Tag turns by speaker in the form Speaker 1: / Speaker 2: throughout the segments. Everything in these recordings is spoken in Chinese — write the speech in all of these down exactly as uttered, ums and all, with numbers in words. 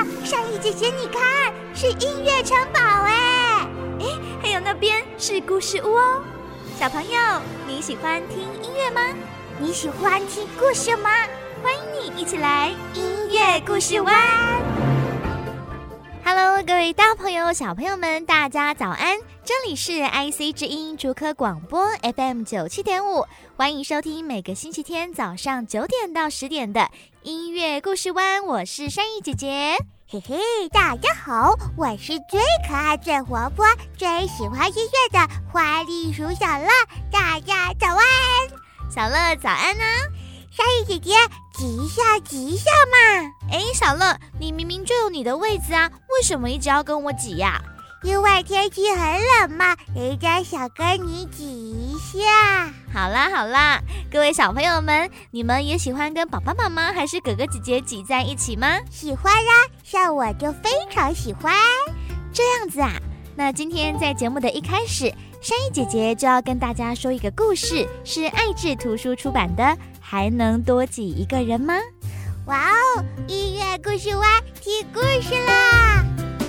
Speaker 1: 善意姐姐，你看，是音乐城堡哎！
Speaker 2: 哎，还有那边是故事屋哦。小朋友，你喜欢听音乐吗？
Speaker 1: 你喜欢听故事吗？
Speaker 2: 欢迎你一起来
Speaker 1: 音乐故事湾。
Speaker 2: Hello， 各位大朋友、小朋友们，大家早安！这里是 I C 之音竹科广播 F M 九七点五，欢迎收听每个星期天早上九点到十点的音乐故事湾。我是善意姐姐。
Speaker 1: 嘿嘿，大家好，我是最可爱、最活泼、最喜欢音乐的花栗鼠小乐。大家早安，
Speaker 2: 小乐早安啊！
Speaker 1: 善意姐姐，挤一下，挤一下嘛！
Speaker 2: 哎，小乐，你明明就有你的位子啊，为什么一直要跟我挤呀？
Speaker 1: 因为天气很冷嘛，人家想跟你挤一下。
Speaker 2: 好啦好啦，各位小朋友们，你们也喜欢跟爸爸妈妈还是哥哥姐姐挤在一起吗？
Speaker 1: 喜欢啦，像我就非常喜欢。
Speaker 2: 这样子啊，那今天在节目的一开始，善意姐姐就要跟大家说一个故事，是爱智图书出版的，还能多挤一个人吗？
Speaker 1: 哇哦，音乐故事湾听故事啦！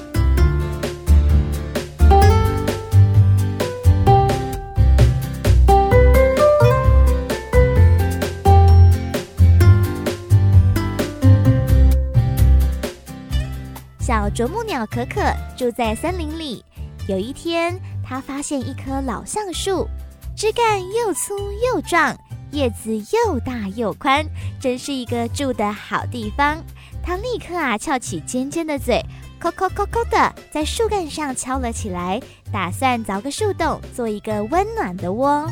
Speaker 2: 小啄木鸟可可住在森林里，有一天，他发现一棵老橡树，枝干又粗又壮，叶子又大又宽，真是一个住的好地方。他立刻啊翘起尖尖的嘴，扣扣扣扣的在树干上敲了起来，打算凿个树洞，做一个温暖的窝。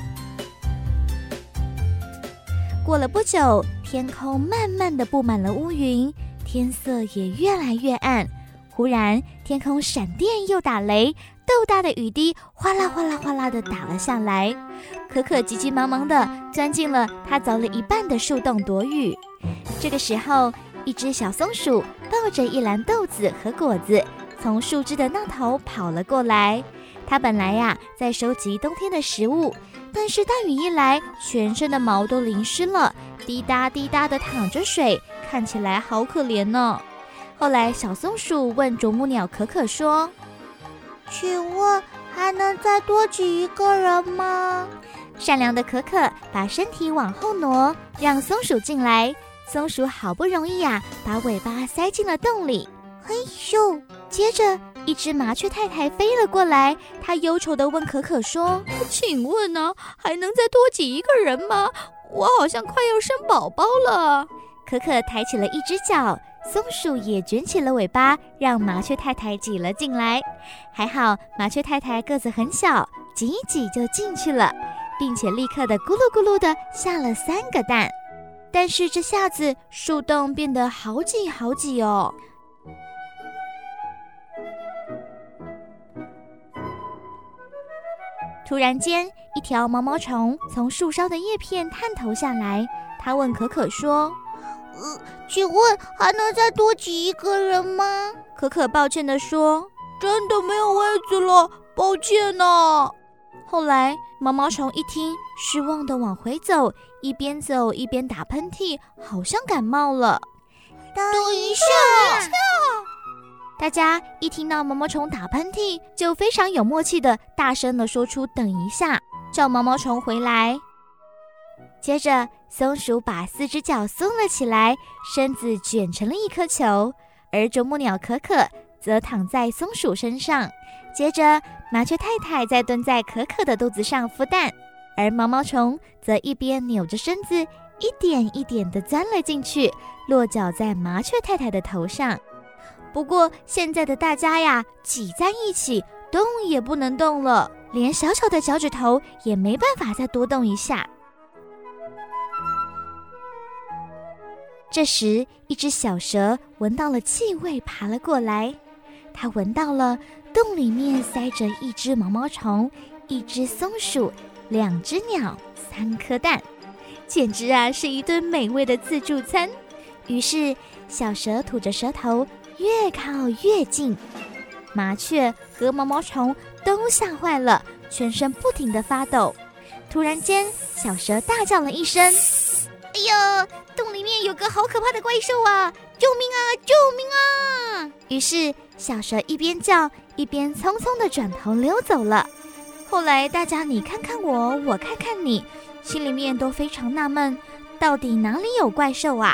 Speaker 2: 过了不久，天空慢慢的布满了乌云，天色也越来越暗。忽然，天空闪电又打雷，豆大的雨滴哗啦哗啦哗啦的打了下来。可可急急忙忙的钻进了他凿了一半的树洞躲雨。这个时候，一只小松鼠抱着一篮豆子和果子，从树枝的那头跑了过来。它本来呀、啊、在收集冬天的食物，但是大雨一来，全身的毛都淋湿了，滴答滴答的淌着水，看起来好可怜呢。后来小松鼠问啄木鸟可可说，
Speaker 1: 请问还能再多挤一个人吗？
Speaker 2: 善良的可可把身体往后挪，让松鼠进来。松鼠好不容易呀、啊，把尾巴塞进了洞里，
Speaker 1: 嘿咻！
Speaker 2: 接着一只麻雀太太飞了过来，她忧愁地问可可说，请问呢、啊，还能再多挤一个人吗？我好像快要生宝宝了。可可抬起了一只脚，松鼠也卷起了尾巴，让麻雀太太挤了进来。还好麻雀太太个子很小，挤一挤就进去了，并且立刻的咕噜咕噜的下了三个蛋。但是这下子树洞变得好挤好挤哦。突然间，一条毛毛虫从树梢的叶片探头下来，它问可可说，
Speaker 1: 呃，请问还能再多挤一个人吗？
Speaker 2: 可可抱歉地说，
Speaker 3: 真的没有位子了，抱歉呢。
Speaker 2: 后来毛毛虫一听，失望地往回走，一边走一边打喷嚏，好像感冒了。
Speaker 1: 等一下！
Speaker 2: 大家一听到毛毛虫打喷嚏，就非常有默契地大声地说出等一下，叫毛毛虫回来。接着松鼠把四只脚松了起来，身子卷成了一颗球，而啄木鸟可可则躺在松鼠身上。接着麻雀太太再蹲在可可的肚子上孵蛋，而毛毛虫则一边扭着身子，一点一点地钻了进去，落脚在麻雀太太的头上。不过现在的大家呀，挤在一起，动也不能动了，连小小的脚趾头也没办法再多动一下。这时，一只小蛇闻到了气味，爬了过来。它闻到了洞里面塞着一只毛毛虫、一只松鼠、两只鸟、三颗蛋，简直啊是一顿美味的自助餐。于是，小蛇吐着舌头，越靠越近。麻雀和毛毛虫都吓坏了，全身不停地发抖。突然间，小蛇大叫了一声：“哎呦，洞里面有个好可怕的怪兽啊！ 救命啊，救命啊！于是小蛇一边叫一边匆匆地转头溜走了。后来大家你看看我，我看看你，心里面都非常纳闷，到底哪里有怪兽啊？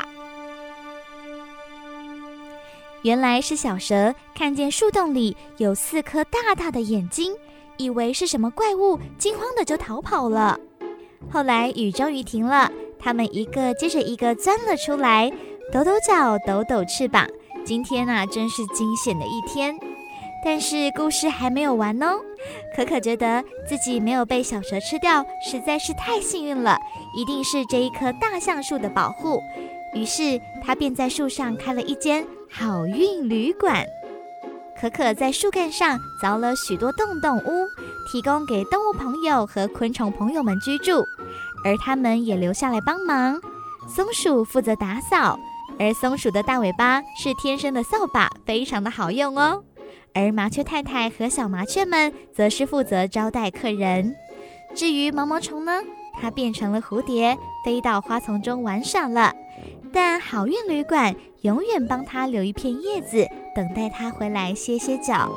Speaker 2: 原来是小蛇看见树洞里有四颗大大的眼睛，以为是什么怪物，惊慌的就逃跑了。后来雨终于停了，他们一个接着一个钻了出来，抖抖脚，抖抖翅膀。今天啊，真是惊险的一天。但是故事还没有完哦。可可觉得自己没有被小蛇吃掉，实在是太幸运了，一定是这一棵大橡树的保护。于是他便在树上开了一间好运旅馆。可可在树干上凿了许多洞洞屋，提供给动物朋友和昆虫朋友们居住，而他们也留下来帮忙。松鼠负责打扫，而松鼠的大尾巴是天生的扫把，非常的好用哦。而麻雀太太和小麻雀们则是负责招待客人。至于毛毛虫呢，它变成了蝴蝶，飞到花丛中玩耍了。但好运旅馆永远帮它留一片叶子，等待它回来歇歇脚。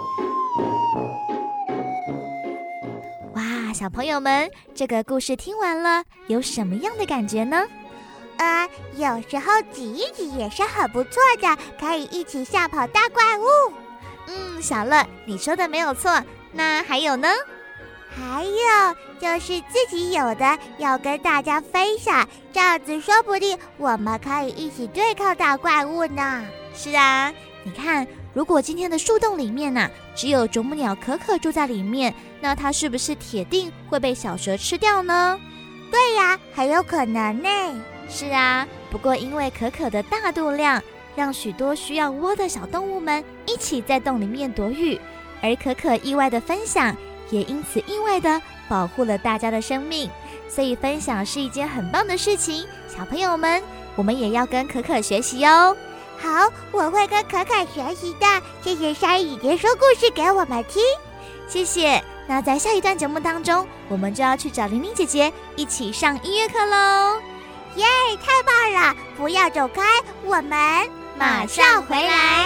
Speaker 2: 哇，小朋友们，这个故事听完了，有什么样的感觉呢？
Speaker 1: 呃，有时候挤一挤也是很不错的，可以一起吓跑大怪物。
Speaker 2: 嗯，小乐，你说的没有错。那还有呢？
Speaker 1: 还有就是自己有的要跟大家分享，这样子说不定我们可以一起对抗大怪物呢。
Speaker 2: 是啊，你看，如果今天的树洞里面啊，只有啄木鸟可可住在里面，那它是不是铁定会被小蛇吃掉呢？
Speaker 1: 对呀，很有可能呢。
Speaker 2: 是啊，不过因为可可的大肚量，让许多需要窝的小动物们一起在洞里面躲雨，而可可意外的分享，也因此意外的保护了大家的生命。所以分享是一件很棒的事情，小朋友们，我们也要跟可可学习哦。
Speaker 1: 好，我会跟可可学习的。谢谢山姨姐说故事给我们听。
Speaker 2: 谢谢。那在下一段节目当中，我们就要去找玲玲姐姐一起上音乐课喽。
Speaker 1: 耶，太棒了！不要走开，我们马上回来。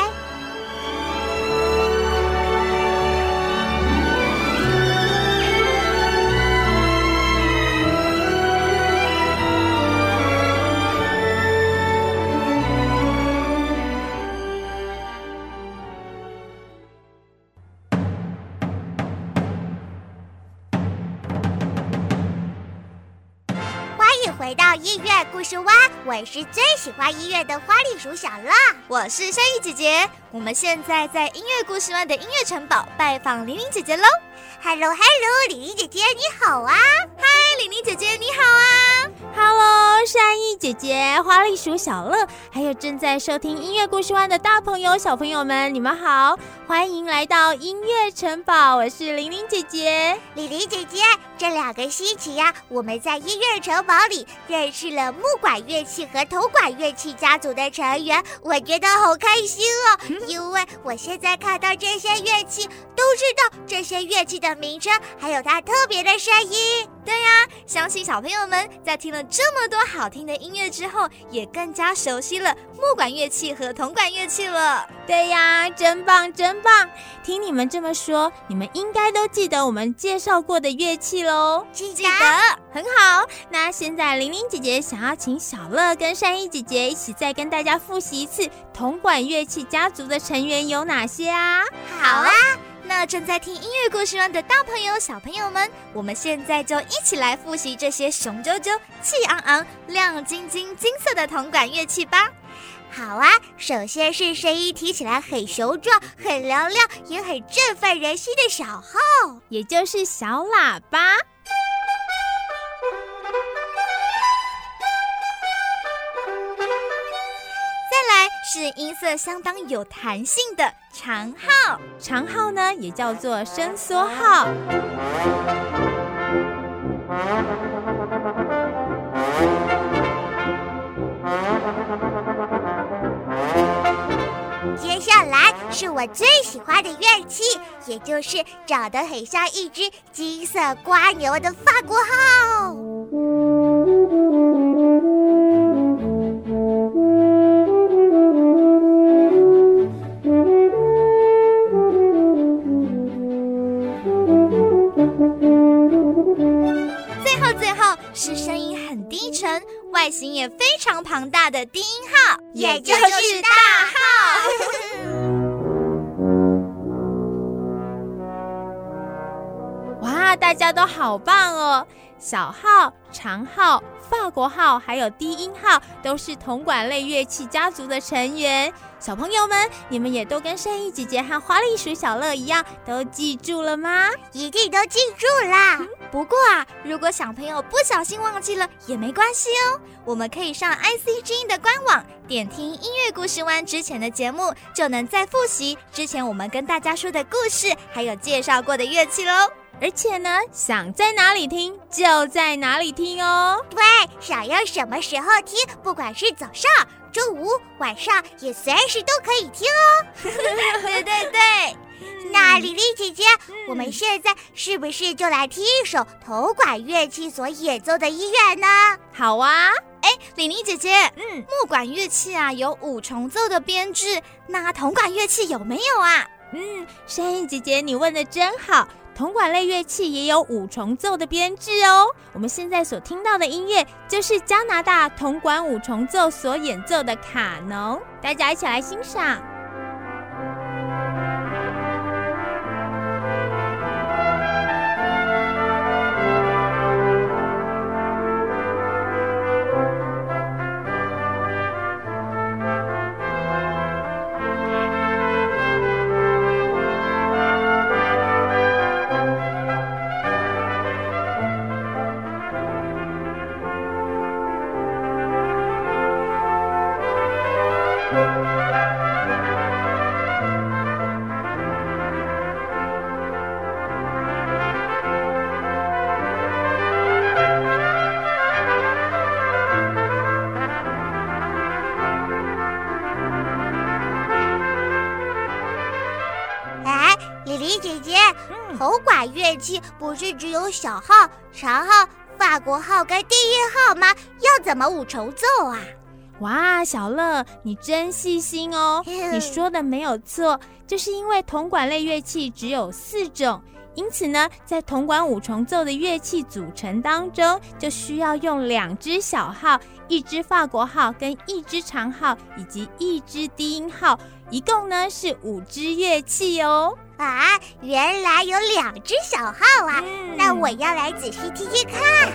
Speaker 1: 回到音乐故事湾，我是最喜欢音乐的花栗鼠小乐，
Speaker 2: 我是山芋姐姐。我们现在在音乐故事湾的音乐城堡拜访玲玲姐姐喽。
Speaker 1: Hello Hello， 玲玲姐姐你好啊！
Speaker 2: 嗨，玲玲姐姐你好啊
Speaker 4: ！Hello， 山芋姐姐、花栗鼠小乐，还有正在收听音乐故事湾的大朋友、小朋友们，你们好，欢迎来到音乐城堡，我是玲玲姐姐。
Speaker 1: 玲玲姐姐，这两个星期呀、啊，我们在音乐城堡里认识了木管乐器和铜管乐器家族的成员，我觉得好开心哦，嗯、因为我现在看到这些乐器，都知道这些乐器的名称，还有它特别的声音。
Speaker 2: 对呀，相信小朋友们在听了这么多好听的音乐之后，也更加熟悉了木管乐器和铜管乐器了。
Speaker 4: 对呀，真棒真棒！听你们这么说，你们应该都记得我们介绍过的乐器咯。
Speaker 1: 记得，
Speaker 4: 很好。那现在玲玲姐姐想要请小乐跟山芋姐姐一起再跟大家复习一次铜管乐器家族的成员有哪些啊？
Speaker 1: 好啊。
Speaker 2: 那正在听音乐故事湾的大朋友小朋友们，我们现在就一起来复习这些雄赳赳、气昂昂、亮晶晶、金色的铜管乐器吧。
Speaker 1: 好啊，首先是声音听起来很雄壮、很嘹亮，也很振奋人心的小号，
Speaker 4: 也就是小喇叭。
Speaker 2: 是音色相当有弹性的长号，
Speaker 4: 长号呢也叫做伸缩号。
Speaker 1: 接下来是我最喜欢的乐器，也就是长得很像一只金色蝸牛的法国号。
Speaker 2: 常庞大的低音号，
Speaker 1: 也就是大号。
Speaker 4: 哇，大家都好棒哦！小号、长号、法国号还有低音号都是铜管类乐器家族的成员。小朋友们，你们也都跟善意姐姐和花栗鼠小乐一样，都记住了吗？
Speaker 1: 一定都记住啦、
Speaker 2: 嗯、不过啊，如果小朋友不小心忘记了也没关系哦，我们可以上 I C 之音的官网点听音乐故事湾之前的节目，就能再复习之前我们跟大家说的故事还有介绍过的乐器咯。
Speaker 4: 而且呢，想在哪里听就在哪里听哦。
Speaker 1: 对，想要什么时候听，不管是早上、中午、晚上，也随时都可以听哦。
Speaker 2: 对对对、
Speaker 1: 嗯、那莉莉姐姐、嗯、我们现在是不是就来听一首铜管乐器所演奏的音乐呢？
Speaker 4: 好啊。
Speaker 2: 哎，莉莉姐姐，嗯，木管乐器啊有五重奏的编制，那铜管乐器有没有啊？
Speaker 4: 嗯，善意姐姐你问得真好，铜管类乐器也有五重奏的编制哦。我们现在所听到的音乐就是加拿大铜管五重奏所演奏的卡农，大家一起来欣赏。
Speaker 1: 铜管乐器不是只有小号、长号、法国号跟低音号吗？要怎么五重奏啊？
Speaker 4: 哇，小乐，你真细心哦！你说的没有错，就是因为铜管类乐器只有四种，因此呢，在铜管五重奏的乐器组成当中，就需要用两只小号、一只法国号跟一只长号以及一只低音号，一共呢是五支乐器哦。
Speaker 1: 啊，原来有两只小号啊！
Speaker 4: 嗯、
Speaker 1: 那我要来仔细听听看。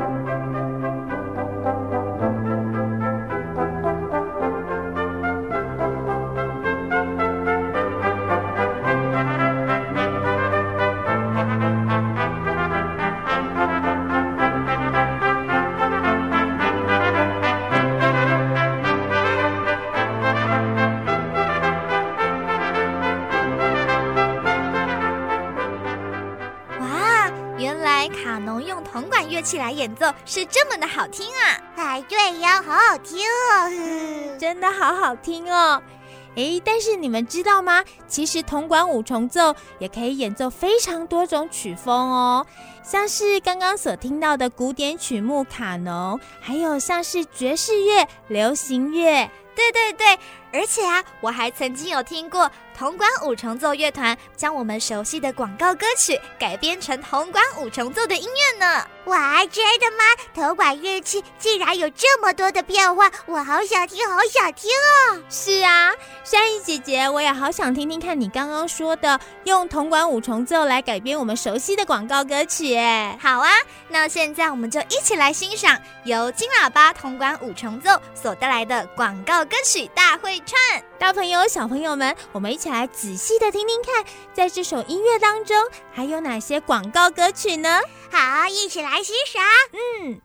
Speaker 2: 乐器来演奏是这么的好听啊！
Speaker 1: 哎，对呀，好好听哦，
Speaker 4: 真的好好听哦。诶，但是你们知道吗？其实铜管五重奏也可以演奏非常多种曲风哦，像是刚刚所听到的古典曲目卡农，还有像是爵士乐、流行乐。
Speaker 2: 对对对，而且啊，我还曾经有听过铜管五重奏乐团将我们熟悉的广告歌曲改编成铜管五重奏的音乐呢。
Speaker 1: 哇，真的吗？铜管乐器竟然有这么多的变化，我好想听，好想听哦！
Speaker 4: 是啊，善意姐姐，我也好想听听看你刚刚说的用铜管五重奏来改编我们熟悉的广告歌曲耶。
Speaker 2: 好啊，那现在我们就一起来欣赏由金喇叭铜管五重奏所带来的广告歌曲大会串。
Speaker 4: 大朋友小朋友们，我们一起来仔细的听听看，在这首音乐当中还有哪些广告歌曲呢？
Speaker 1: 好，一起来欣赏。
Speaker 4: 嗯。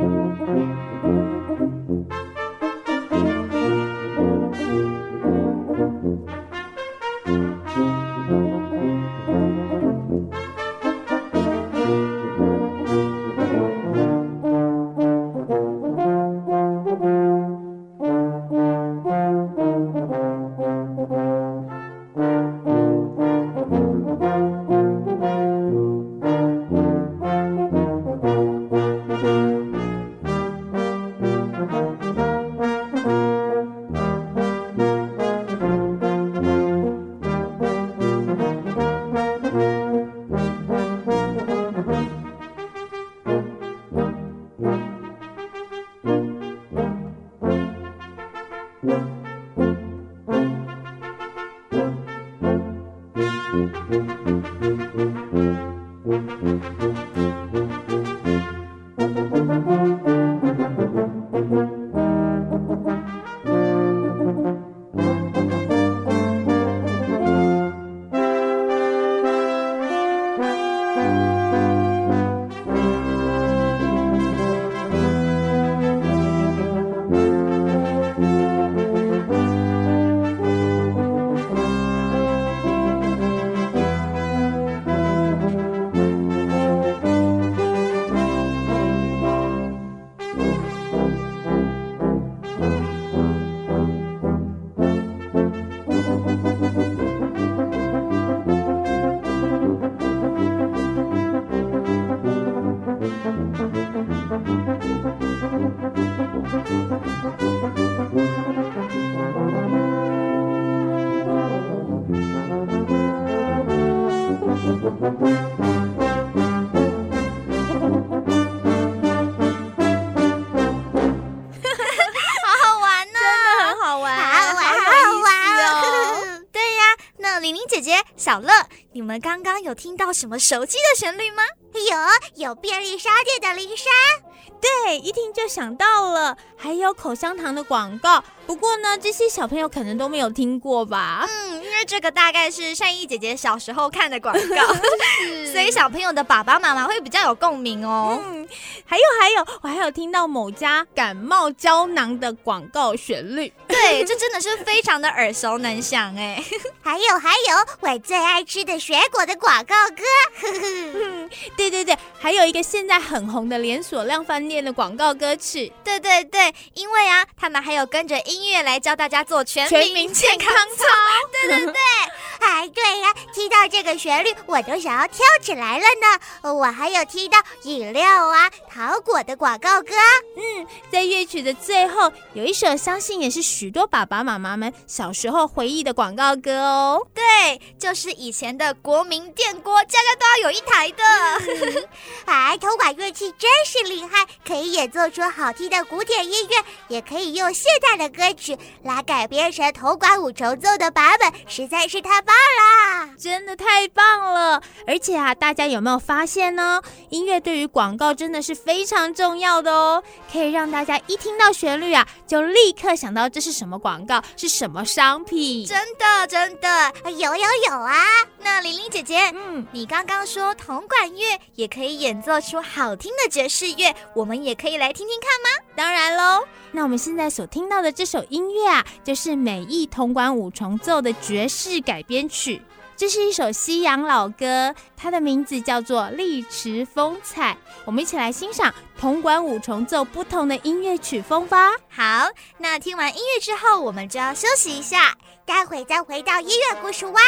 Speaker 2: 小乐，你们刚刚有听到什么熟悉的旋律吗？
Speaker 1: 有，有便利商店的铃声。
Speaker 4: 对，一听就想到了，还有口香糖的广告。不过呢，这些小朋友可能都没有听过吧？
Speaker 2: 嗯，因为这个大概是善意姐姐小时候看的广告，所以小朋友的爸爸妈妈会比较有共鸣哦。
Speaker 4: 嗯，还有还有，我还有听到某家感冒胶囊的广告旋律。
Speaker 2: 对，这真的是非常的耳熟能详哎。
Speaker 1: 还有还有，我最爱吃的水果的广告歌。
Speaker 4: 嗯，对对对，还有一个现在很红的连锁量贩店的广告歌曲。
Speaker 2: 对对对，因为啊，他们还有跟着音乐来教大家做全民健康操。对对对，
Speaker 1: 哎，对呀、啊，听到这个旋律，我都想要跳起来了呢。我还有听到饮料啊、糖果的广告歌。
Speaker 4: 嗯，在乐曲的最后，有一首相信也是许多爸爸妈妈们小时候回忆的广告歌哦。
Speaker 2: 对，就是以前的国民电锅，家家都要有一台的。
Speaker 1: 嗯、哎，铜管乐器真是厉害，可以演奏出好听的古典音乐，也可以用现代的歌曲来改编成铜管五重奏的版本，实在是太棒啦！
Speaker 4: 真的太棒了！而且啊，大家有没有发现呢？音乐对于广告真的是非常重要的哦，可以让大家一听到旋律啊，就立刻想到这是什么广告，是什么商品。
Speaker 2: 真的真的，
Speaker 1: 有有有啊！
Speaker 2: 那玲玲姐姐，
Speaker 4: 嗯，
Speaker 2: 你刚刚说铜管乐也可以演奏出好听的爵士乐，我们也可以来听听看吗？
Speaker 4: 当然喽！那我们现在所听到的这首音乐啊，就是美意铜管五重奏的爵士改编曲。这是一首西洋老歌，它的名字叫做《丽池风采》。我们一起来欣赏铜管五重奏不同的音乐曲风吧。
Speaker 2: 好，那听完音乐之后，我们就要休息一下，
Speaker 1: 待会再回到音乐故事哇。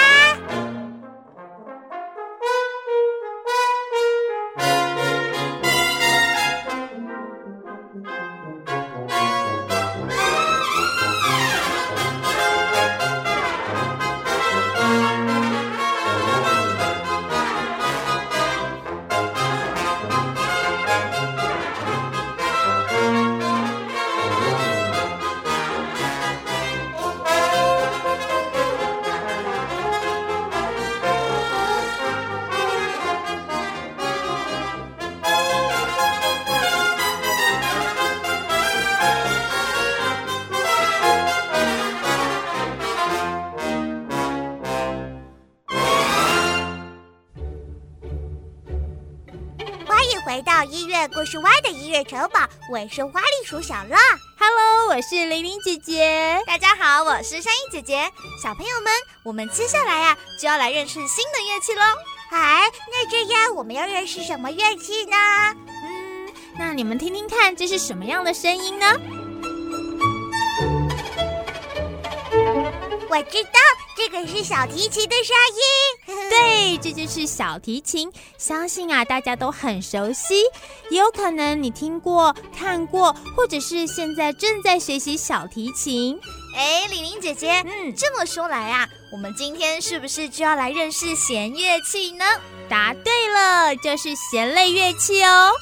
Speaker 1: 乐故事湾的音乐城堡，我是花栗鼠小乐。
Speaker 4: Hello， 我是玲玲姐姐。
Speaker 2: 大家好，我是山鹰姐姐。小朋友们，我们接下来呀、啊、就要来认识新的乐器喽。
Speaker 1: 哎，那这样我们要认识什么乐器呢？
Speaker 4: 嗯，那你们听听看，这是什么样的声音呢？
Speaker 1: 我知道，这个是小提琴的声音。
Speaker 4: 对，这就是小提琴。相信啊，大家都很熟悉，也有可能你听过、看过，或者是现在正在学习小提琴。
Speaker 2: 哎，玲玲姐姐，
Speaker 4: 嗯，
Speaker 2: 这么说来啊，我们今天是不是就要来认识弦乐器呢？
Speaker 4: 答对了，就是弦类乐器哦。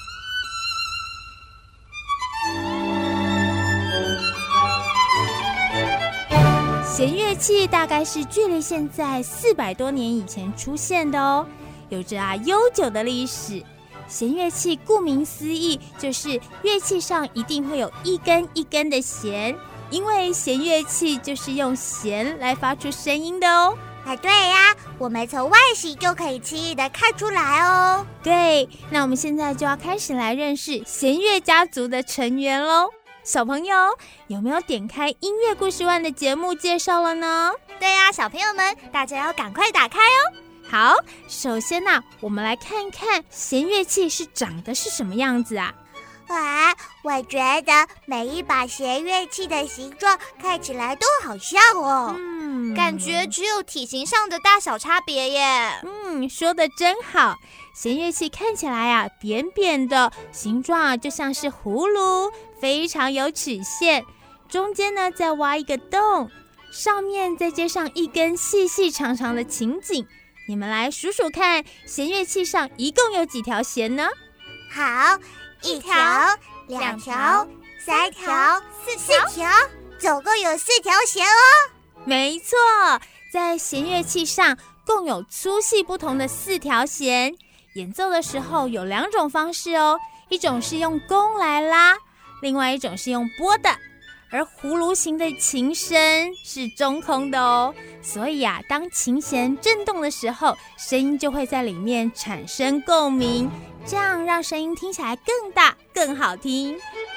Speaker 4: 弦乐器大概是距离现在四百多年以前出现的哦，有着啊悠久的历史。弦乐器顾名思义，就是乐器上一定会有一根一根的弦，因为弦乐器就是用弦来发出声音的哦。
Speaker 1: 啊，对呀，我们从外形就可以轻易的看出来哦。
Speaker 4: 对，那我们现在就要开始来认识弦乐家族的成员喽。小朋友有没有点开音乐故事湾的节目介绍了呢？
Speaker 2: 对呀、啊，小朋友们，大家要赶快打开哦。
Speaker 4: 好，首先呢、啊，我们来看一看弦乐器是长得是什么样子啊？
Speaker 1: 啊，我觉得每一把弦乐器的形状看起来都好像哦。
Speaker 4: 嗯，
Speaker 2: 感觉只有体型上的大小差别耶。
Speaker 4: 嗯，说得真好。弦乐器看起来啊，扁扁的，形状啊就像是葫芦，非常有曲线。中间呢再挖一个洞，上面再接上一根细细长长的琴颈。你们来数数看，弦乐器上一共有几条弦呢？
Speaker 1: 好，一条、两条、三条、四条，总共有四条弦哦。
Speaker 4: 没错，在弦乐器上共有粗细不同的四条弦。演奏的时候有两种方式哦，一种是用弓来拉，另外一种是用拨的。而葫芦形的琴身是中空的哦，所以啊，当琴弦震动的时候，声音就会在里面产生共鸣，这样让声音听起来更大、更好听。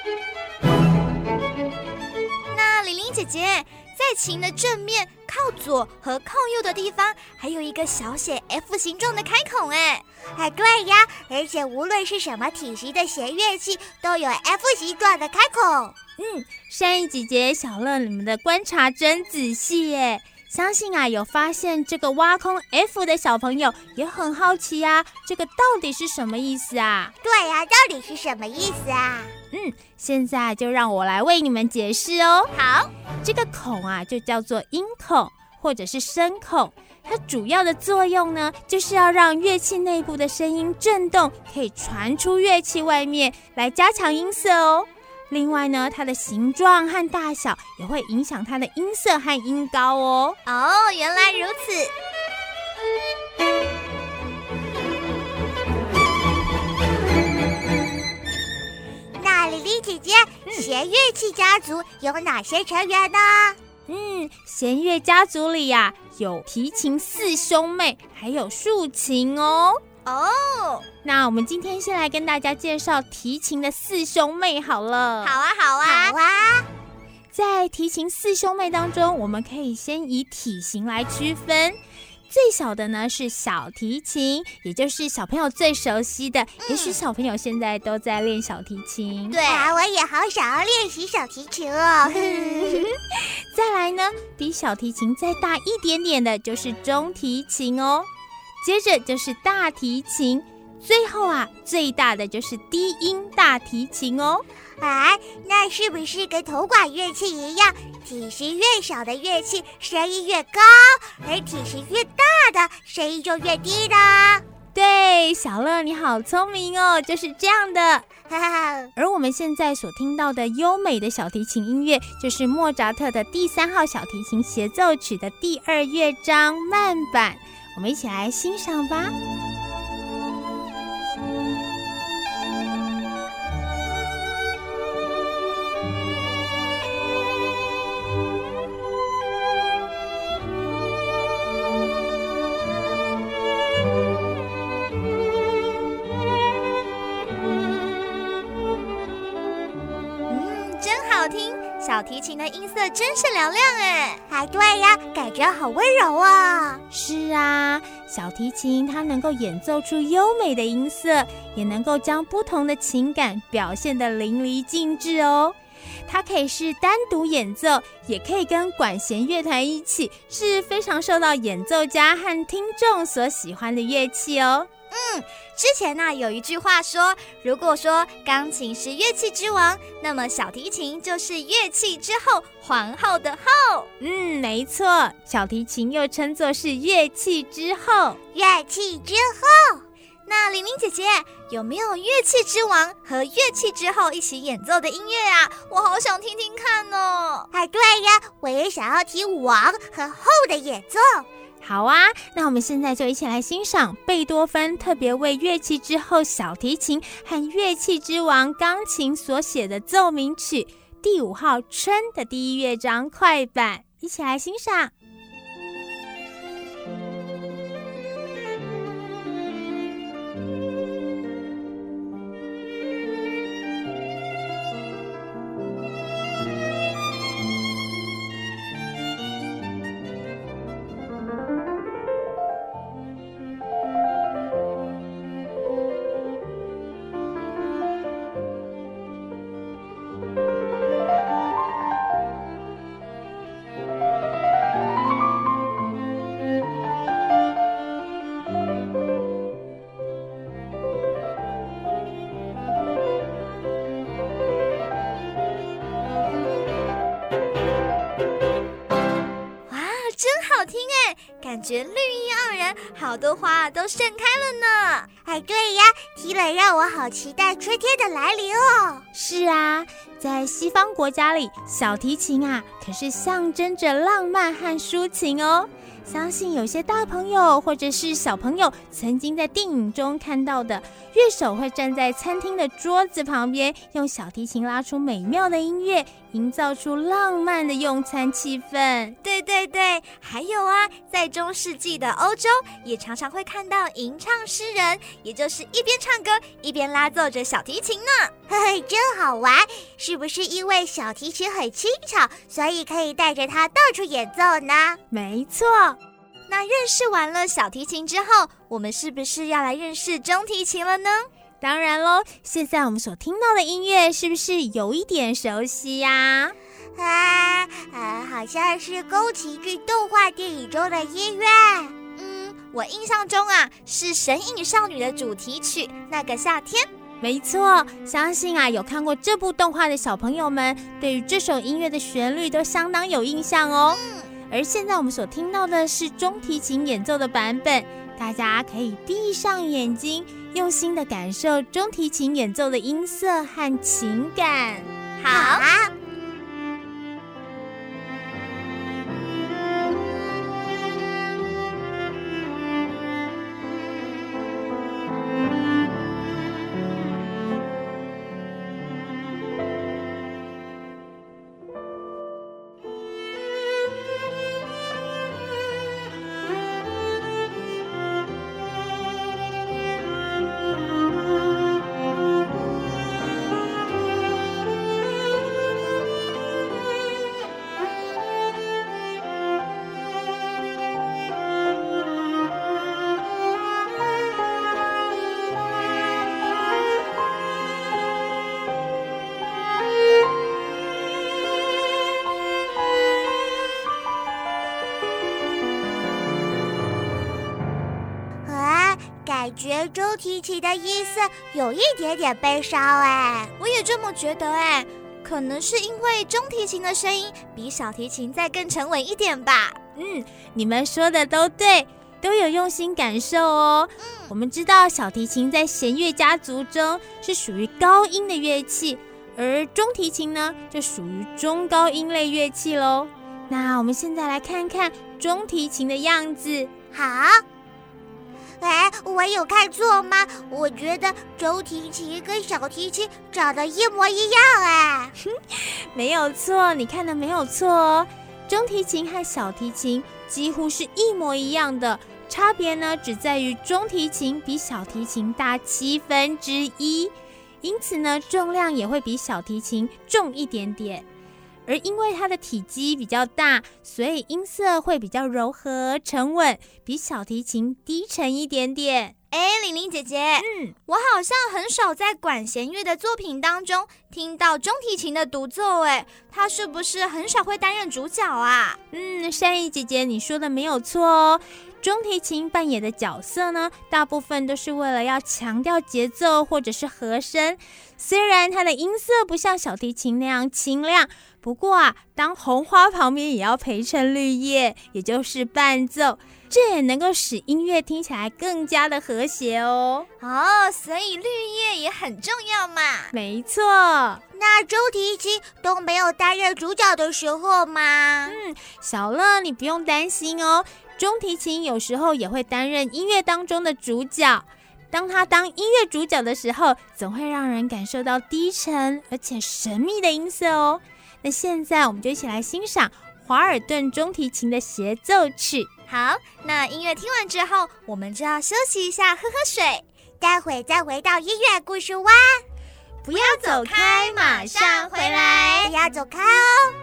Speaker 2: 那玲玲姐姐，在琴的正面靠左和靠右的地方，还有一个小写 F 形状的开孔哎。
Speaker 1: 哎，对呀，而且无论是什么体型的弦乐器，都有 F 形状的开孔。
Speaker 4: 嗯，山鹰姐姐、小乐，你们的观察真仔细耶！相信啊，有发现这个挖空 F 的小朋友也很好奇啊，这个到底是什么意思啊？
Speaker 1: 对呀，到底是什么意思啊？
Speaker 4: 嗯，现在就让我来为你们解释哦。
Speaker 2: 好，
Speaker 4: 这个孔啊，就叫做音孔或者是声孔。它主要的作用呢，就是要让乐器内部的声音震动，可以传出乐器外面，来加强音色哦。另外呢，它的形状和大小也会影响它的音色和音高哦。
Speaker 2: 哦，原来如此。
Speaker 1: 那莉莉姐姐，弦乐器家族有哪些成员呢？
Speaker 4: 嗯，弦乐家族里呀、啊，有提琴四兄妹，还有竖琴哦。
Speaker 2: 哦，
Speaker 4: 那我们今天先来跟大家介绍提琴的四兄妹好了。
Speaker 2: 好啊，好啊，
Speaker 1: 好啊。
Speaker 4: 在提琴四兄妹当中，我们可以先以体型来区分。最小的呢是小提琴，也就是小朋友最熟悉的。嗯、也许小朋友现在都在练小提琴。
Speaker 1: 对啊，我也好想要练习小提琴哦。
Speaker 4: 再来呢，比小提琴再大一点点的就是中提琴哦。接着就是大提琴，最后啊，最大的就是低音大提琴哦。
Speaker 1: 哎，那是不是跟铜管乐器一样，体型越小的乐器声音越高，而体型越大的声音就越低呢？
Speaker 4: 对，小乐你好聪明哦，就是这样的。
Speaker 1: 哈哈。
Speaker 4: 而我们现在所听到的优美的小提琴音乐，就是莫扎特的第三号小提琴协奏曲的第二乐章慢板。我们一起来欣赏吧。
Speaker 2: 听，小提琴的音色真是嘹亮哎！
Speaker 1: 哎，对呀，感觉好温柔啊。
Speaker 4: 是啊，小提琴它能够演奏出优美的音色，也能够将不同的情感表现得淋漓尽致哦。它可以是单独演奏，也可以跟管弦乐团一起，是非常受到演奏家和听众所喜欢的乐器哦。
Speaker 2: 嗯，之前呢、啊、有一句话说，如果说钢琴是乐器之王，那么小提琴就是乐器之后皇后的后。
Speaker 4: 嗯，没错，小提琴又称作是乐器之后。
Speaker 1: 乐器之后，
Speaker 2: 那玲玲姐姐有没有乐器之王和乐器之后一起演奏的音乐啊？我好想听听看哦。
Speaker 1: 哎，对呀，我也想要听王和后的演奏。
Speaker 4: 好啊，那我们现在就一起来欣赏贝多芬特别为乐器之后小提琴和乐器之王钢琴所写的奏鸣曲第五号春的第一乐章快板，一起来欣赏。
Speaker 2: 感觉绿意盎然，好多花都盛开了呢。
Speaker 1: 哎，对呀，听了让我好期待春天的来临哦。
Speaker 4: 是啊，在西方国家里，小提琴啊可是象征着浪漫和抒情哦。相信有些大朋友或者是小朋友曾经在电影中看到的，乐手会站在餐厅的桌子旁边，用小提琴拉出美妙的音乐，营造出浪漫的用餐气氛。
Speaker 2: 对对对，还有啊，在中世纪的欧洲也常常会看到吟唱诗人，也就是一边唱歌一边拉奏着小提琴呢。
Speaker 1: 嘿嘿，真好玩！是不是因为小提琴很轻巧，所以可以带着它到处演奏呢？
Speaker 4: 没错。
Speaker 2: 那认识完了小提琴之后，我们是不是要来认识中提琴了呢？
Speaker 4: 当然咯，现在我们所听到的音乐是不是有一点熟悉呀？
Speaker 1: 啊啊，好像是宫崎骏动画电影中的音乐。
Speaker 2: 嗯，我印象中啊是《神隐少女》的主题曲《那个夏天》。
Speaker 4: 没错，相信啊有看过这部动画的小朋友们，对于这首音乐的旋律都相当有印象哦。
Speaker 2: 嗯，
Speaker 4: 而现在我们所听到的是中提琴演奏的版本，大家可以闭上眼睛，用心的感受中提琴演奏的音色和情感。
Speaker 2: 好
Speaker 1: 啊。感觉中提琴的音色有一点点悲伤哎，
Speaker 2: 我也这么觉得哎，可能是因为中提琴的声音比小提琴再更沉稳一点吧。
Speaker 4: 嗯，你们说的都对，都有用心感受哦。嗯，我们知道小提琴在弦乐家族中是属于高音的乐器，而中提琴呢就属于中高音类乐器咯。那我们现在来看看中提琴的样子。
Speaker 1: 好。哎，我有看错吗？我觉得中提琴跟小提琴长得一模一样哎。
Speaker 4: 没有错，你看的没有错哦。中提琴和小提琴几乎是一模一样的，差别呢只在于中提琴比小提琴大七分之一，因此呢重量也会比小提琴重一点点。 而因为它的体积比较大，所以音色会比较柔和沉稳，比小提琴低沉一点点。
Speaker 2: 哎，玲玲姐姐，嗯，我好像很少在管弦乐的作品当中听到中提琴的独奏，哎，它是不是很少会担任主角啊？
Speaker 4: 嗯，善意姐姐，你说的没有错哦。中提琴扮演的角色呢，大部分都是为了要强调节奏或者是和声。虽然它的音色不像小提琴那样清亮，不过啊，当红花旁边也要陪衬绿叶，也就是伴奏，这也能够使音乐听起来更加的和谐哦。
Speaker 2: 哦，所以绿叶也很重要嘛。
Speaker 4: 没错。
Speaker 1: 那中提琴都没有担任主角的时候吗？
Speaker 4: 嗯，小乐你不用担心哦。中提琴有时候也会担任音乐当中的主角，当他当音乐主角的时候，总会让人感受到低沉而且神秘的音色哦。那现在我们就一起来欣赏华尔顿中提琴的协奏曲。
Speaker 2: 好，那音乐听完之后，我们就要休息一下，喝喝水，
Speaker 1: 待会再回到音乐故事哇！
Speaker 4: 不要走开，马上回来，
Speaker 1: 不要走开哦。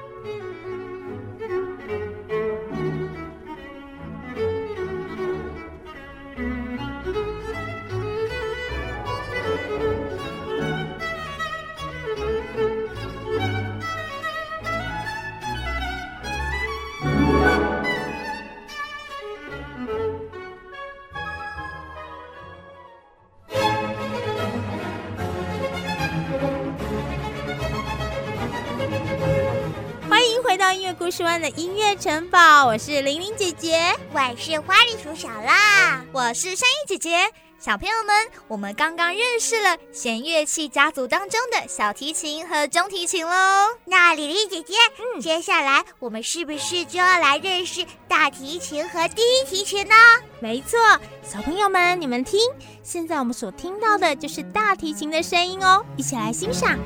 Speaker 4: 回到音乐故事湾的音乐城堡，我是玲玲姐姐，
Speaker 1: 我是花栗鼠小辣，
Speaker 2: 我是山鹰姐姐。小朋友们，我们刚刚认识了弦乐器家族当中的小提琴和中提琴咯。
Speaker 1: 那玲玲姐姐、嗯、接下来我们是不是就要来认识大提琴和低音提琴呢？
Speaker 4: 没错，小朋友们你们听，现在我们所听到的就是大提琴的声音哦，一起来欣赏。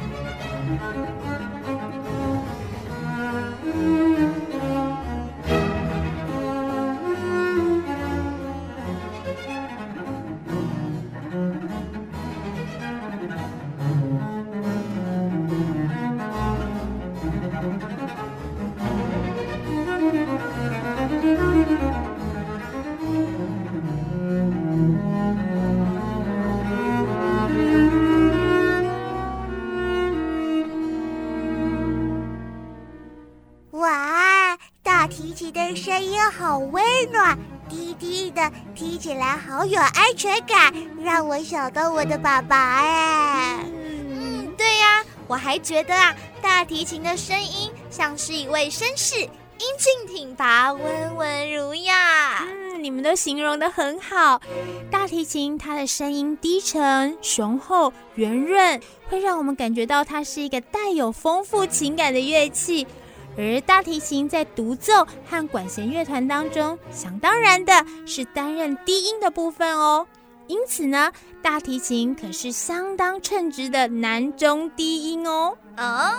Speaker 1: 哇，大提琴的声音好温暖，低低的，听起来好有安全感，让我想到我的爸爸哎。
Speaker 2: 嗯，对呀，我还觉得啊，大提琴的声音像是一位绅士，英俊挺拔，温文儒雅。
Speaker 4: 嗯，你们都形容得很好。大提琴它的声音低沉、雄厚、圆润，会让我们感觉到它是一个带有丰富情感的乐器。而大提琴在独奏和管弦乐团当中，想当然的是担任低音的部分哦。因此呢，大提琴可是相当称职的男中低音哦。
Speaker 2: 哦。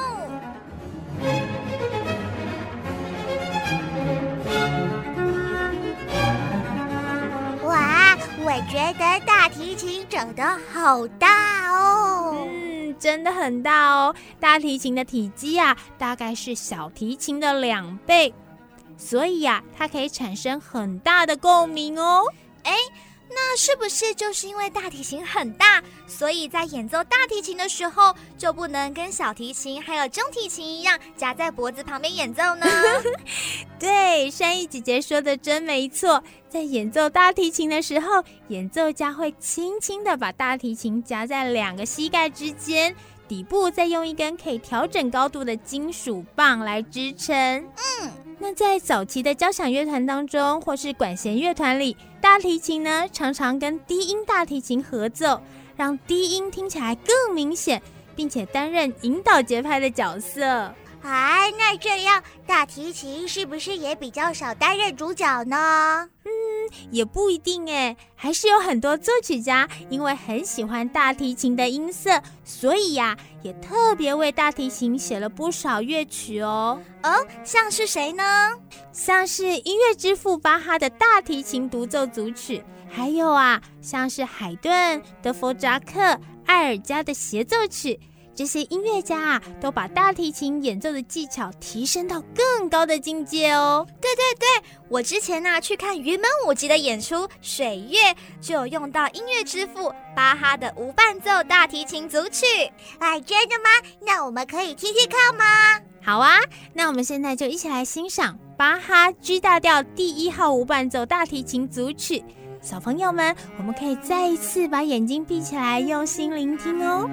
Speaker 1: 哇，我觉得大提琴长得好大哦。
Speaker 4: 嗯，真的很大哦。大提琴的体积啊，大概是小提琴的两倍，所以啊，它可以产生很大的共鸣哦。
Speaker 2: 哎，那是不是就是因为大提琴很大，所以在演奏大提琴的时候，就不能跟小提琴还有中提琴一样夹在脖子旁边演奏呢？
Speaker 4: 对，山艺姐姐说的真没错。在演奏大提琴的时候，演奏家会轻轻地把大提琴夹在两个膝盖之间，底部再用一根可以调整高度的金属棒来支撑。
Speaker 2: 嗯，
Speaker 4: 那在早期的交响乐团当中，或是管弦乐团里，大提琴呢常常跟低音大提琴合奏，让低音听起来更明显，并且担任引导节拍的角色。
Speaker 1: 哎，那这样大提琴是不是也比较少担任主角呢？
Speaker 4: 嗯，也不一定耶，还是有很多作曲家因为很喜欢大提琴的音色，所以呀、啊，也特别为大提琴写了不少乐曲哦。
Speaker 2: 哦，像是谁呢？
Speaker 4: 像是音乐之父巴哈的大提琴独奏组曲，还有啊，像是海顿、德弗扎克、艾尔加的协奏曲。 这些音乐家啊，都把大提琴演奏的技巧提升到更高的境界哦。
Speaker 2: 对对对，我之前呢、啊、去看云门舞集的演出《水月》，就有用到音乐之父巴哈的无伴奏大提琴组曲。
Speaker 1: 哎，真的吗？那我们可以听听看吗？
Speaker 4: 好啊，那我们现在就一起来欣赏巴哈 G 大调第一号无伴奏大提琴组曲。小朋友们，我们可以再一次把眼睛闭起来，用心聆听哦。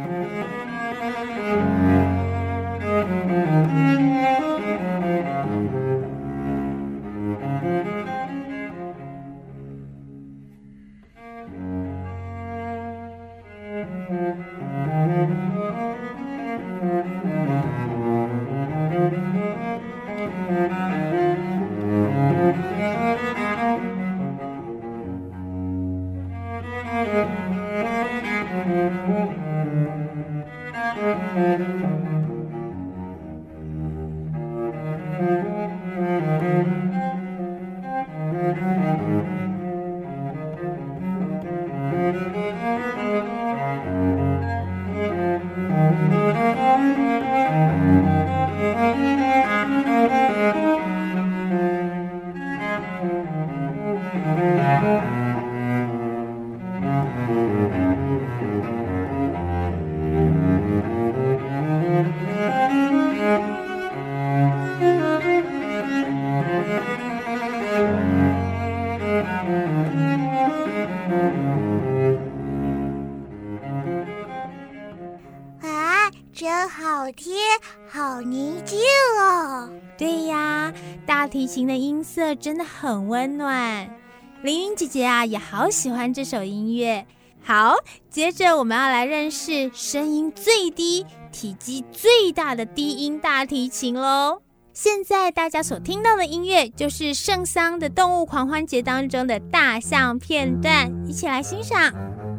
Speaker 1: 啊，真好听，好宁静哦。
Speaker 4: 对呀，大提琴的音色真的很温暖。凌云姐姐啊，也好喜欢这首音乐。好，接着我们要来认识声音最低、体积最大的低音大提琴咯。现在大家所听到的音乐就是圣桑的动物狂欢节当中的大象片段，一起来欣赏。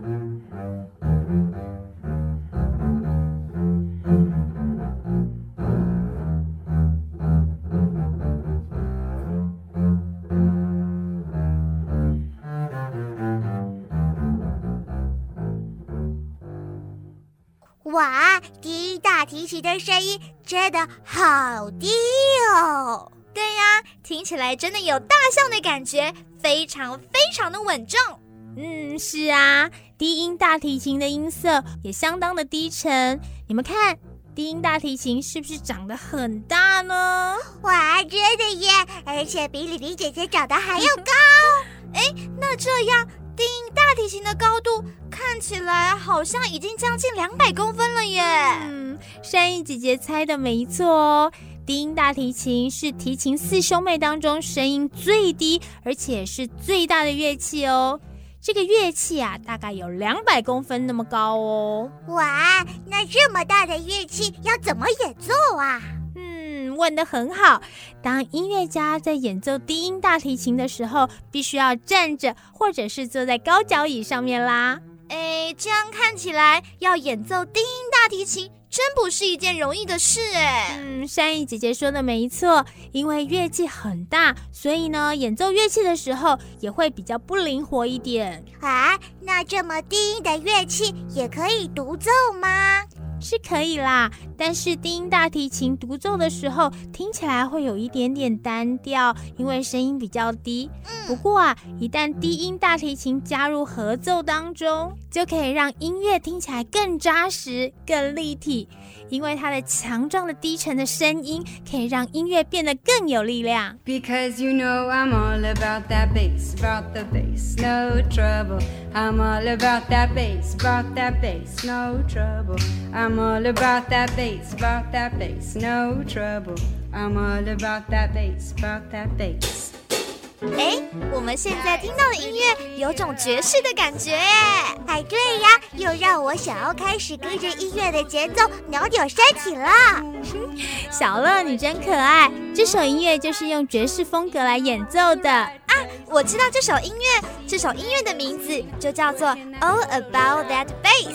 Speaker 1: 哇，低音大提琴的声音真的好低哦。
Speaker 2: 对呀，听起来真的有大象的感觉，非常非常的稳重。
Speaker 4: 嗯，是啊，低音大提琴的音色也相当的低沉。你们看，低音大提琴是不是长得很大呢？
Speaker 1: 哇，真的耶，而且比李黎姐姐长得还要高。
Speaker 2: 哎，那这样低音大提琴的高度看起来好像已经将近两百公分了耶。
Speaker 4: 嗯，善意姐姐猜的没错哦。低音大提琴是提琴四兄妹当中声音最低，而且是最大的乐器哦。这个乐器啊，大概有两百公分那么高哦。
Speaker 1: 哇，那这么大的乐器要怎么演奏啊？
Speaker 4: 嗯，问得很好。当音乐家在演奏低音大提琴的时候，必须要站着或者是坐在高脚椅上面啦。
Speaker 2: 哎，这样看起来要演奏低音大提琴真不是一件容易的事哎。
Speaker 4: 嗯，善意姐姐说的没错，因为乐器很大，所以呢，演奏乐器的时候也会比较不灵活一点。
Speaker 1: 啊，那这么低音的乐器也可以独奏吗？
Speaker 4: 是可以啦，但是低音大提琴独奏的时候听起来会有一点点单调，因为声音比较低。不过啊，一旦低音大提琴加入合奏当中，就可以让音乐听起来更扎实、更立体，因为它的强壮的低沉的声音可以让音乐变得更有力量。
Speaker 5: Because you know I'm all about that bass, about the bass, no trouble. I'm all about that bass, about that bass, no trouble. I'm all about that bass, about that bass, no trouble. I'm all about that bass, about that bass.
Speaker 2: 哎，我们现在听到的音乐有种爵士的感觉哎。
Speaker 1: 哎，对呀，又让我想要开始跟着音乐的节奏扭扭身体了。
Speaker 4: 小乐，你真可爱！这首音乐就是用爵士风格来演奏的啊！
Speaker 2: 我知道这首音乐，这首音乐的名字就叫做 All About That Bass。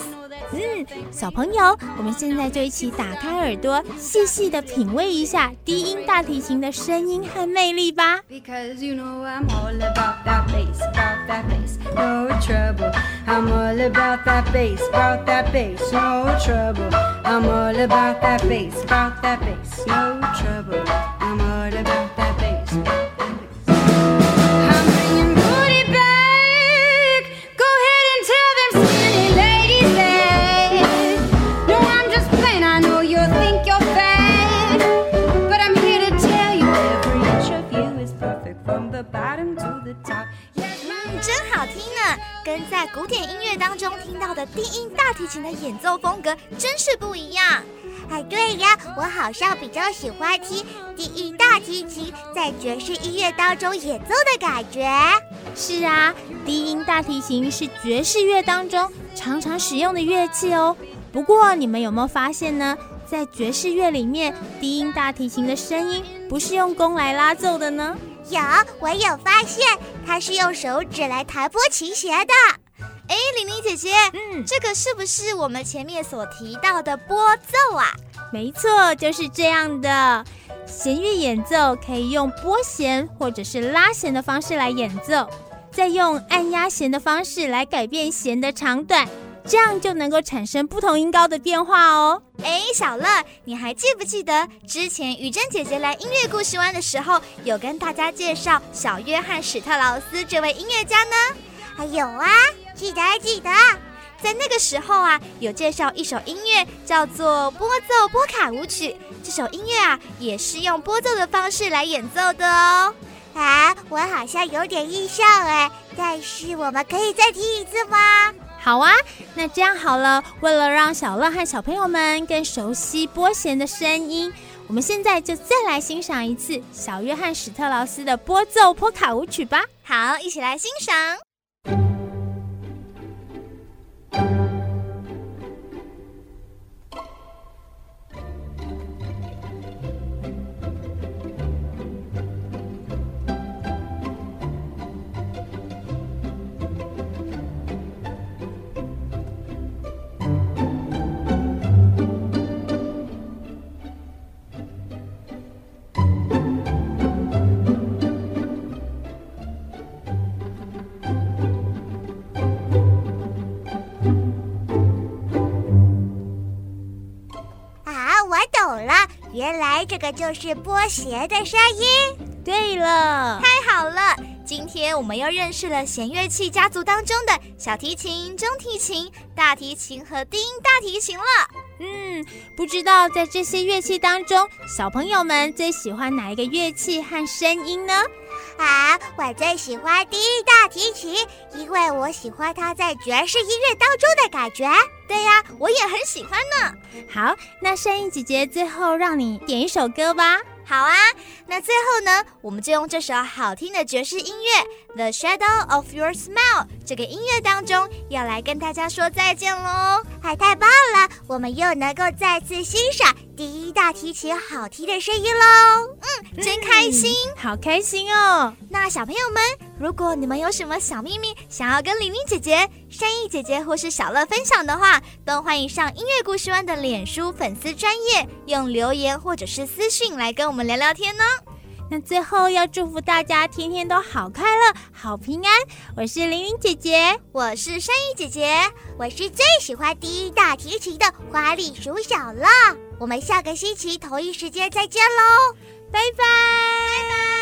Speaker 4: 嗯，小朋友，我们现在就一起打开耳朵，细细的品味一下低音大提琴的声音和魅力吧。
Speaker 5: Because you know I'm all about that bass, about that bass, no trouble. I'm all about that bass, about that bass, no trouble. I'm all about that bass, about that bass, no trouble. I'm all about that bass, about that bass. I'm bringing booty back. Go ahead and tell them skinny ladies that. No, I'm just plain. I know you think you're fat, but I'm here to tell you every inch of you is perfect from the bottom to the top. Yes, ma'am.
Speaker 2: 真好听呢，跟在古典音乐当中听到的低音大提琴的演奏风格真是不一样。
Speaker 1: 哎，对呀，我好像比较喜欢听低音大提琴在爵士音乐当中演奏的感觉。
Speaker 4: 是啊，低音大提琴是爵士乐当中常常使用的乐器哦。不过你们有没有发现呢？在爵士乐里面，低音大提琴的声音不是用弓来拉奏的呢？
Speaker 1: 有，我有发现，它是用手指来弹拨琴弦的。
Speaker 2: 哎，玲玲姐姐，
Speaker 4: 嗯，
Speaker 2: 这个是不是我们前面所提到的拨奏啊？
Speaker 4: 没错，就是这样的。弦乐演奏可以用拨弦或者是拉弦的方式来演奏，再用按压弦的方式来改变弦的长短，这样就能够产生不同音高的变化哦。
Speaker 2: 哎，小乐，你还记不记得之前雨珍姐姐来音乐故事湾的时候，有跟大家介绍小约翰史特劳斯这位音乐家呢？
Speaker 1: 还有啊，记得记得。
Speaker 2: 在那个时候啊，有介绍一首音乐叫做拨奏波卡舞曲，这首音乐啊也是用拨奏的方式来演奏的哦。
Speaker 1: 啊，我好像有点印象哎，但是我们可以再听一次吗？
Speaker 4: 好啊，那这样好了，为了让小乐和小朋友们更熟悉拨弦的声音，我们现在就再来欣赏一次小约翰史特劳斯的拨奏波卡舞曲吧。
Speaker 2: 好，一起来欣赏。
Speaker 1: 原来这个就是拨弦的声音。
Speaker 4: 对了，
Speaker 2: 太好了！今天我们又认识了弦乐器家族当中的小提琴、中提琴、大提琴和低音大提琴了。
Speaker 4: 嗯，不知道在这些乐器当中，小朋友们最喜欢哪一个乐器和声音呢？
Speaker 1: 啊，我最喜欢低音大提琴，因为我喜欢它在爵士音乐当中的感觉。
Speaker 2: 对呀，我也很喜欢呢。
Speaker 4: 好，那善意姐姐最后让你点一首歌吧。
Speaker 2: 好啊，那最后呢，我们就用这首好听的爵士音乐《The Shadow of Your Smile》这个音乐当中，要来跟大家说再见喽！
Speaker 1: 还太棒了，我们又能够再次欣赏低音大提琴好听的声音喽！
Speaker 2: 嗯，真开心、
Speaker 4: 嗯，好开心哦！
Speaker 2: 那小朋友们，如果你们有什么小秘密想要跟玲玲姐姐、善意姐姐或是小乐分享的话，都欢迎上音乐故事湾的脸书粉丝专页，用留言或者是私讯来跟我们聊聊天呢。
Speaker 4: 那最后要祝福大家天天都好快乐、好平安。我是玲玲姐姐，
Speaker 2: 我是善意姐姐，
Speaker 1: 我是最喜欢低音大提琴的花栗鼠小乐。我们下个星期同一时间再见喽，
Speaker 4: 拜拜，拜拜。